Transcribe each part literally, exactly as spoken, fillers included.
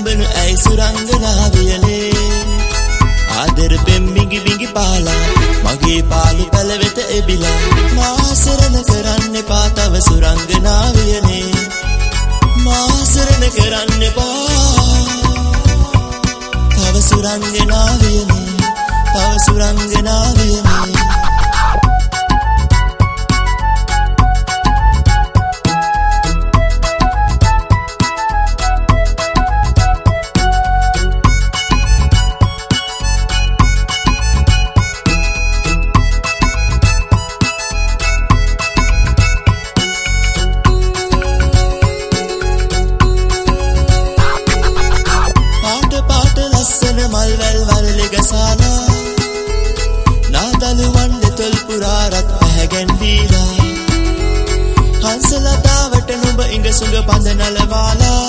කලඹනු ඇයි සුරංගනාවියනේ ආදර පෙම් බිඟි බිඟි පාලා මගේ පාළු පැල වෙත එබිලා මාසරණ කරන්න එපා තව සුරංගනාවියනේ මාසරණ කරන්න එපා තව සුරංගනාවියනේ තව සුරංගනාවියනේ නාදලුවන් දෙතොල් පුරාරත් පැහැගැන්වීලා හංසලතාවට නුඹ ඉඟ සුඟ පඳ නලවාලා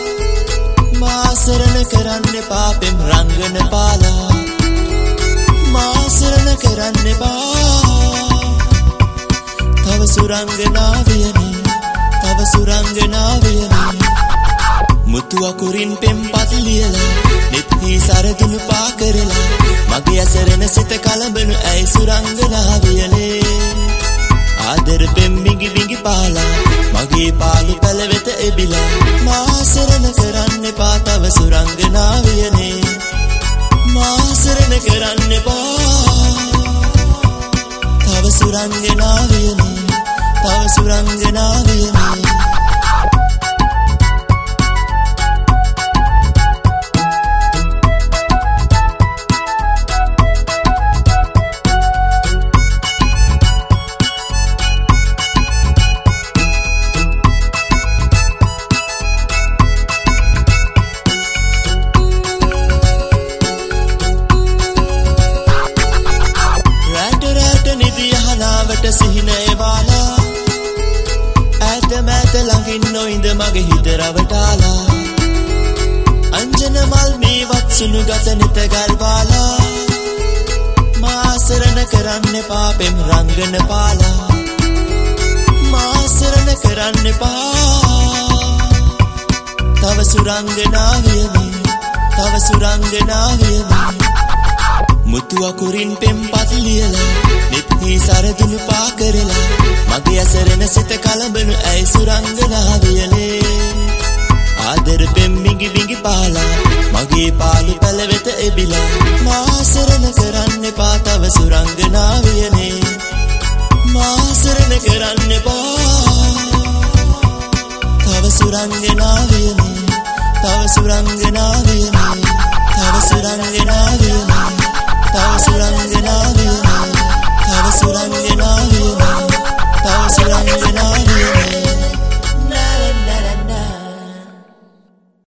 මාසරණ කරන්න එපා පෙම් රංගන පාලා මාසරණ කරන්න එපා තව සුරංගනාවියනේ තව සුරංගනාවියනේ මුතු අකුරින් පෙම් පත් ලියලා නෙත්හි සරදුණු පා කරලා මගේ අසරණ සිත කලඹනු ඇයි සුරංගනාවියනේ ආදර පෙම් බිඟි බිඟි පාලා මගේ පාළු පැල වෙත එබිලා මාසරණ කරන්න එපා තව සුරංගනාවියනේ මාසරණ කරන්න එපා තව සුරංගනාවියනේ තව සුරංගනාවියනේ සිහින එවාලා ඈත මෑත ළඟින් නොඉඳ මගේ හිත රවටාලා අංජන මල් මේවත් සුණුගත නෙත ගල්වාලා මාසරණ කරන්න එපා පෙම් රංගන පාලා මාසරණ කරන්න එපා තව සුරංගනාවියනේ තව සුරංගනාවියනේ මුතු අකුරින් පෙම් පත් ලියලා නෙත්හි සරදුණු පා කරලා මගේ අසරණ සිත කලඹනු ඇයි සුරංගනාවියනේ ආදර පෙම් බිඟි බිඟි පාලා මගේ පාළු පැල වෙත එබිලා මාසරණ කරන්න එපා තව සුරංගනාවියනේ මාසරණ කරන්න එපා තව සුරංගනාවියනේ තව සුරංගනාවියනේ තව සුරංගනාවියනේ